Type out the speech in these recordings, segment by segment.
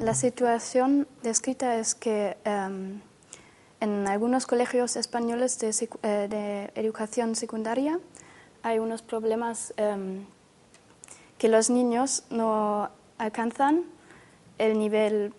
La situación descrita es que en algunos colegios españoles de educación secundaria hay unos problemas que los niños no alcanzan el nivel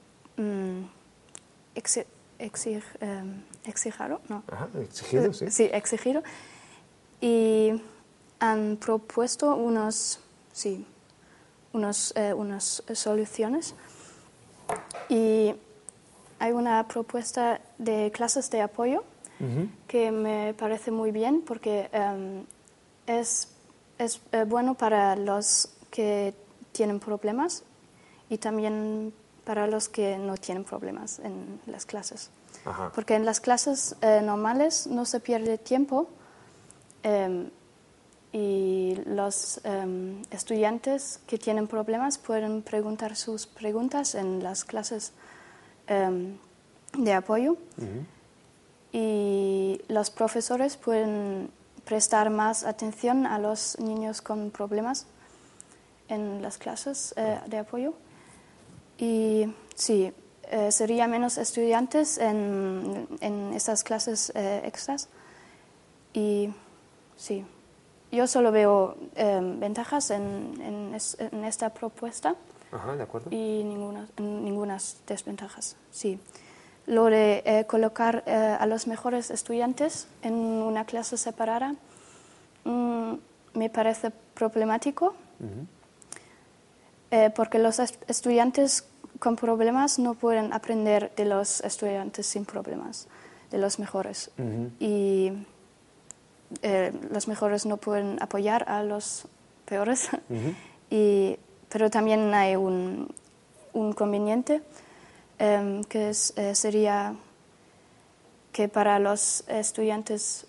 exigido, ¿no? Ajá, exigido, sí. Sí, exigido. Y han propuesto unas soluciones. Y hay una propuesta de clases de apoyo que me parece muy bien porque es bueno para los que tienen problemas y también para los que no tienen problemas en las clases. Ajá. Porque en las clases normales no se pierde tiempo y los estudiantes que tienen problemas pueden preguntar sus preguntas en las clases de apoyo y los profesores pueden prestar más atención a los niños con problemas en las clases de apoyo. Y sí, sería menos estudiantes en esas clases extras. Y sí, yo solo veo ventajas en esta propuesta. Ajá, de acuerdo. Y ninguna desventajas, sí. Lo de colocar a los mejores estudiantes en una clase separada me parece problemático porque los estudiantes con problemas no pueden aprender de los estudiantes sin problemas, de los mejores. Y los mejores no pueden apoyar a los peores. Pero también hay un inconveniente que sería que para los estudiantes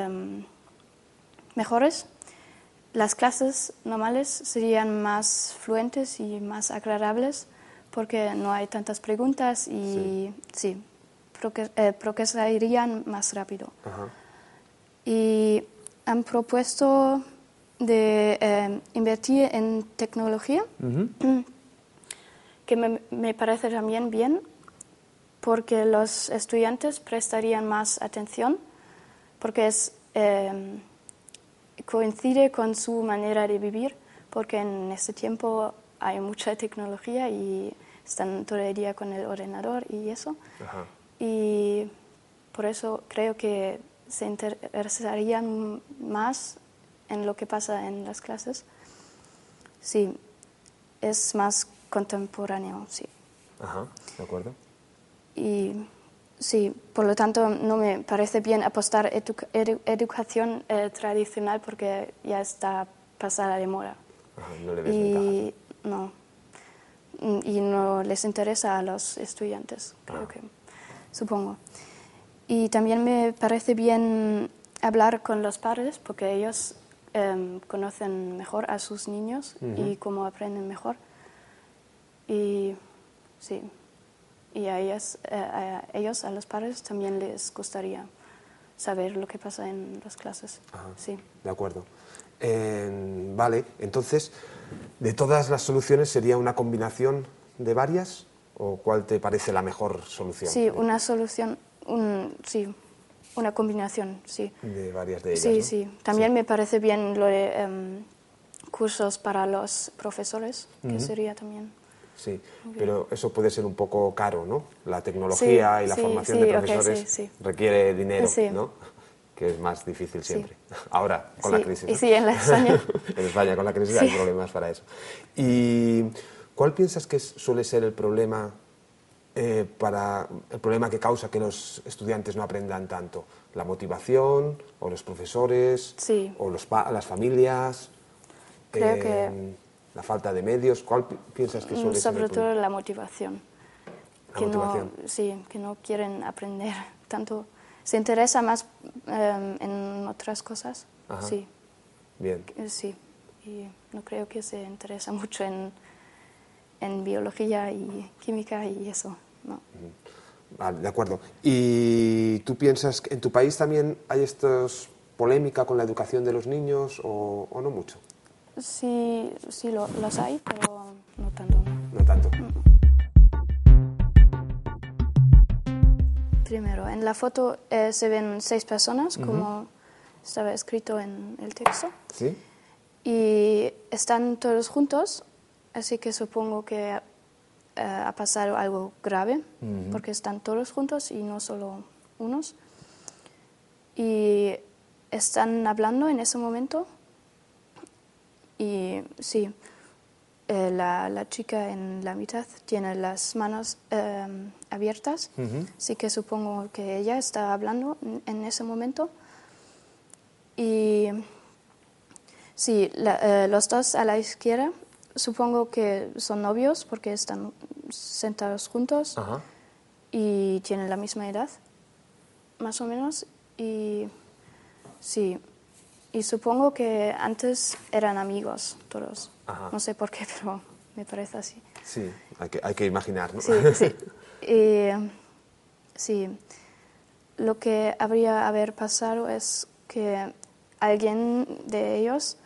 mejores las clases normales serían más fluentes y más agradables porque no hay tantas preguntas y sí progresarían más rápido. Ajá. Y han propuesto de invertir en tecnología, que me parece también bien, porque los estudiantes prestarían más atención, porque coincide con su manera de vivir, porque en este tiempo hay mucha tecnología y están todo el día con el ordenador y eso. Ajá. Y por eso creo que se interesarían más en lo que pasa en las clases. Sí, es más contemporáneo, sí. Ajá, de acuerdo. Y sí, por lo tanto no me parece bien apostar educación tradicional porque ya está pasada de moda. Ajá, no le ves ventajas. No, y no les interesa a los estudiantes, creo que, supongo. Y también me parece bien hablar con los padres porque ellos conocen mejor a sus niños y cómo aprenden mejor. Y sí, y a ellos, a los padres, también les gustaría saber lo que pasa en las clases. Ajá, sí. De acuerdo. Vale, entonces, ¿de todas las soluciones sería una combinación de varias? ¿O cuál te parece la mejor solución? Sí, una solución, sí, una combinación, sí. De varias de ellas, Sí, ¿no? sí. También me parece bien lo de cursos para los profesores, que sería también... Sí, pero eso puede ser un poco caro, ¿no? La tecnología y la formación de profesores requiere dinero, ¿no? Que es más difícil siempre. Ahora, con la crisis, ¿no? Y sí, en España. En España, con la crisis hay problemas para eso. ¿Y cuál piensas que suele ser el problema el problema que causa que los estudiantes no aprendan tanto? ¿La motivación, o los profesores, o las familias? Creo que... ¿La falta de medios? ¿Cuál piensas que suele ser el problema? Sobre todo la motivación. ¿La motivación? Que no quieren aprender tanto. Se interesa más en otras cosas. Ajá. Sí. Bien. Sí. Y no creo que se interesa mucho en biología y química y eso, ¿no? Vale, de acuerdo. ¿Y tú piensas que en tu país también hay polémica con la educación de los niños o no mucho? Sí, los hay, pero no tanto. No tanto. primero. En la foto se ven 6 personas, como estaba escrito en el texto. ¿Sí? Y están todos juntos, así que supongo que ha pasado algo grave, porque están todos juntos y no solo unos. Y están hablando en ese momento. Y sí, la chica en la mitad tiene las manos abiertas, así que supongo que ella está hablando en ese momento. Y sí, los dos a la izquierda supongo que son novios porque están sentados juntos. Ajá. Y tienen la misma edad, más o menos. Y sí, y supongo que antes eran amigos todos. Ajá. No sé por qué, pero me parece así. Sí, hay que imaginar, ¿no? Sí, sí. Y, sí, lo que habría haber pasado es que alguien de ellos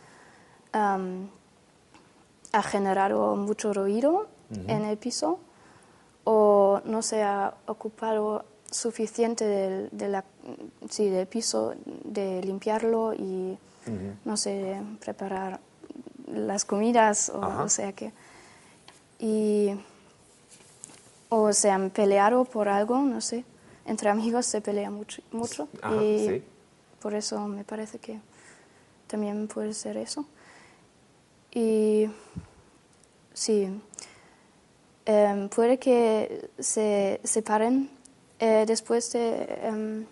ha generado mucho ruido en el piso o no se ha ocupado suficiente del piso, de limpiarlo y, no sé, preparar las comidas o sea que... o se han peleado por algo, no sé. Entre amigos se pelea mucho Ajá, y sí. por eso me parece que también puede ser eso. Y sí, puede que se separen después de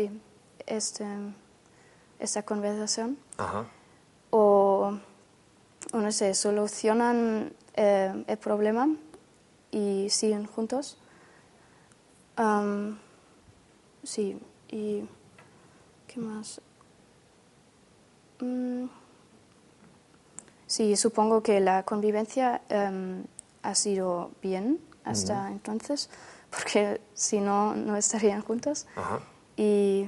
esta conversación. Ajá. O no sé, solucionan el problema y siguen juntos. Sí, y ¿qué más? Sí, supongo que la convivencia ha sido bien hasta entonces, porque si no, no estarían juntos. Ajá. Y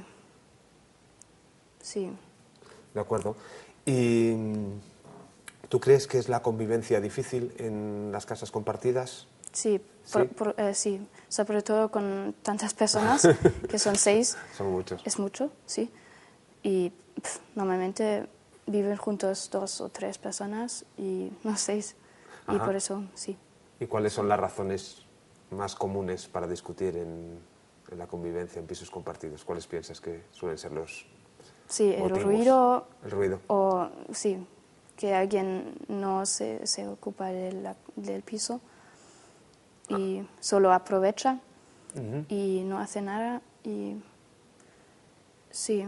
sí. De acuerdo. ¿Y tú crees que es la convivencia difícil en las casas compartidas? Sí, ¿Sí? sí, sobre todo con tantas personas, que son 6. Son muchos. Es mucho, sí. Y normalmente viven juntos 2 o 3 personas y no 6. Y Ajá. por eso, sí. ¿Y cuáles son las razones más comunes para discutir en la convivencia en pisos compartidos? ¿Cuáles piensas que suelen ser los Sí, el motivos? ruido. El ruido. O sí, que alguien no se ocupa del piso y solo aprovecha y no hace nada. Y sí.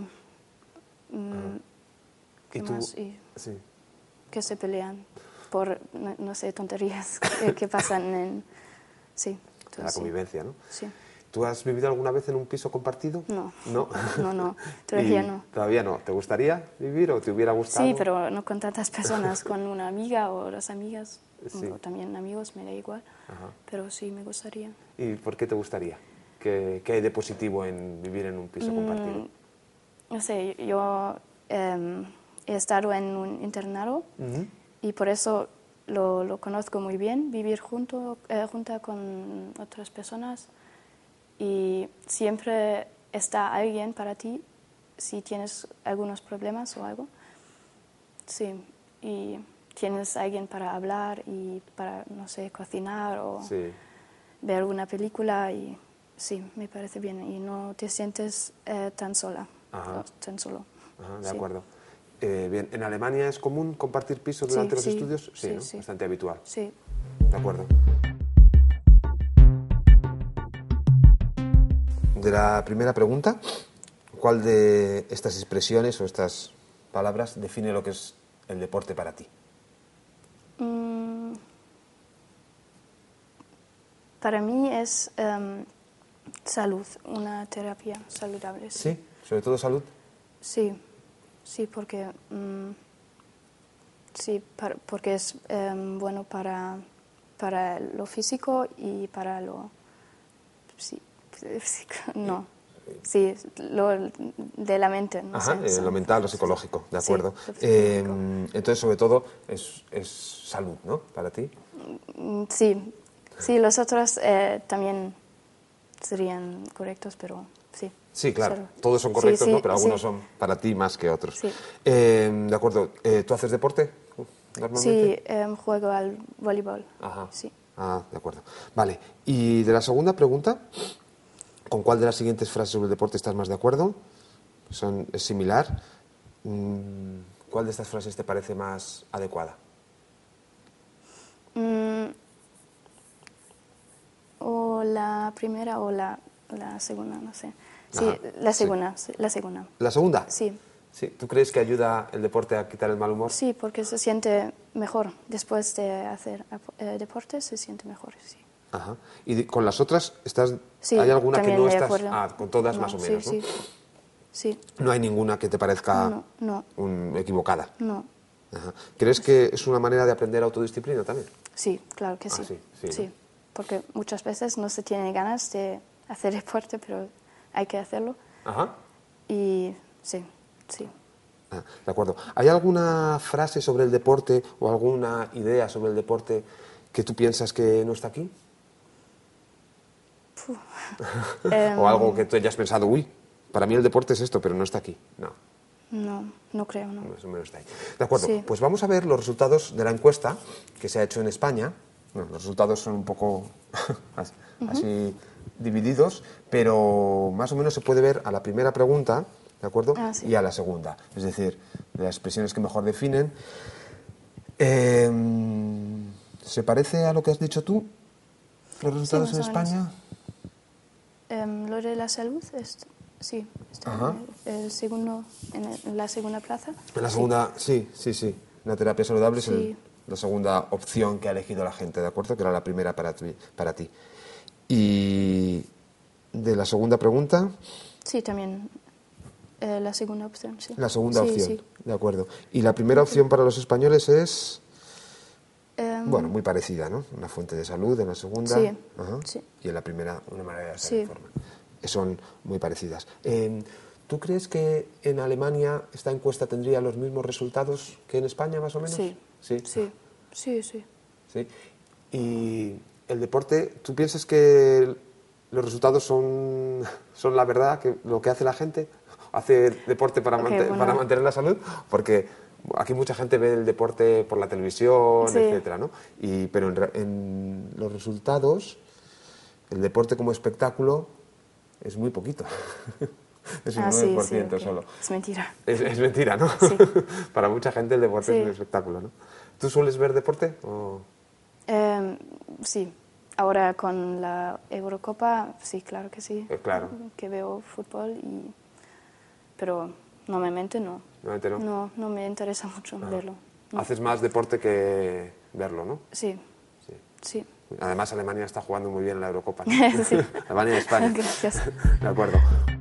¿Qué ¿Y tú? más? Y Sí. que se pelean por, no sé, tonterías que pasan en... Sí. En la Entonces, convivencia, ¿no? Sí. ¿Tú has vivido alguna vez en un piso compartido? No. ¿No? No, todavía ¿Y no. todavía no? ¿Te gustaría vivir o te hubiera gustado? Sí, pero no con tantas personas, con una amiga o 2 amigas, Sí. o también amigos, me da igual, Ajá. pero sí me gustaría. ¿Y por qué te gustaría? ¿Qué hay de positivo en vivir en un piso compartido? No sé, yo he estado en un internado y por eso lo conozco muy bien, vivir junta con otras personas y siempre está alguien para ti si tienes algunos problemas o algo. Sí, y tienes alguien para hablar y para, no sé, cocinar o Sí. ver una película y sí, me parece bien y no te sientes tan sola, Ajá. tan solo. Ajá, de Sí. acuerdo. Bien, ¿en Alemania es común compartir pisos durante los Sí, estudios? Sí, sí, ¿no? sí. Bastante habitual. Sí. De acuerdo. De la primera pregunta, ¿cuál de estas expresiones o estas palabras define lo que es el deporte para ti? Para mí es salud, una terapia saludable. ¿Sí? ¿Sobre todo salud? Sí, sí, porque porque es bueno para lo físico y para lo físico, no. Sí, lo de la mente, no Ajá, sé. lo mental, lo psicológico, de Sí, acuerdo. lo psicológico. Entonces, sobre todo, es salud, ¿no? Para ti. Sí, sí, los otros también serían correctos, pero sí. Sí, claro, Solo. todos son correctos, Sí, ¿no? sí, Pero algunos sí. son para ti más que otros. Sí. De acuerdo. ¿Tú haces deporte normalmente? Sí, juego al voleibol. Ajá. Sí. Ah, de acuerdo. Vale. Y de la segunda pregunta, ¿con cuál de las siguientes frases sobre el deporte estás más de acuerdo? Es similar. ¿Cuál de estas frases te parece más adecuada? O la primera o la segunda, no sé. Sí, Ajá, la sí. segunda, sí, la segunda. ¿La segunda? Sí. Sí. ¿Tú crees que ayuda el deporte a quitar el mal humor? Sí, porque se siente mejor. Después de hacer deporte se siente mejor, sí. Ajá. ¿Y con las otras Sí, hay alguna que también no de estás? acuerdo. Ah, con todas No, más o sí, menos, ¿no? sí. Sí. No hay ninguna que te parezca No. equivocada. No. Ajá. ¿Crees que es una manera de aprender autodisciplina también? Sí, claro que sí. Ah, sí, ¿no? Porque muchas veces no se tiene ganas de hacer deporte, pero hay que hacerlo. Ajá. Y sí. Ah, de acuerdo. ¿Hay alguna frase sobre el deporte o alguna idea sobre el deporte que tú piensas que no está aquí? ¿O algo que tú hayas pensado, uy, para mí el deporte es esto, pero no está aquí? No. No creo, no. Más o menos está ahí. De acuerdo, Sí. pues vamos a ver los resultados de la encuesta que se ha hecho en España. Bueno, los resultados son un poco así divididos, pero más o menos se puede ver a la primera pregunta, ¿de acuerdo? Ah, sí. Y a la segunda. Es decir, las expresiones que mejor definen. ¿Se parece a lo que has dicho tú? ¿Los resultados más en o menos. España? Lo de la salud, sí, está Ajá. en el segundo, en la segunda plaza. En la segunda, sí. La terapia saludable es Sí. la segunda opción que ha elegido la gente, ¿de acuerdo? Que era la primera para ti. Y de la segunda pregunta, Sí, también la segunda opción, sí. la segunda Sí, opción, sí. ¿de acuerdo? Y la primera opción para los españoles es, Em, bueno, muy parecida, ¿no? Una fuente de salud en la segunda. Sí, Ajá. sí. Y en la primera, una manera de estar Sí. en forma. Son muy parecidas. ¿Tú crees que en Alemania esta encuesta tendría los mismos resultados que en España, más o menos? Sí. Sí. Sí. ¿Sí? Y el deporte, ¿tú piensas que los resultados son la verdad, que lo que hace la gente? ¿Hace deporte para, bueno. para mantener la salud? Porque aquí mucha gente ve el deporte por la televisión, Sí. etcétera, ¿no? Pero en los resultados, el deporte como espectáculo es muy poquito. Es un 9% ok. solo. Es mentira. Es mentira, ¿no? Sí. Para mucha gente el deporte Sí. es un espectáculo, ¿no? ¿Tú sueles ver deporte? O... Sí. Ahora con la Eurocopa, sí, claro que sí. Claro. Que veo fútbol, pero normalmente no. Normalmente no. No me interesa mucho verlo. No. Haces más deporte que verlo, ¿no? Sí. Sí. Además, Alemania está jugando muy bien en la Eurocopa, ¿no? Sí. Alemania y España. Gracias. De acuerdo.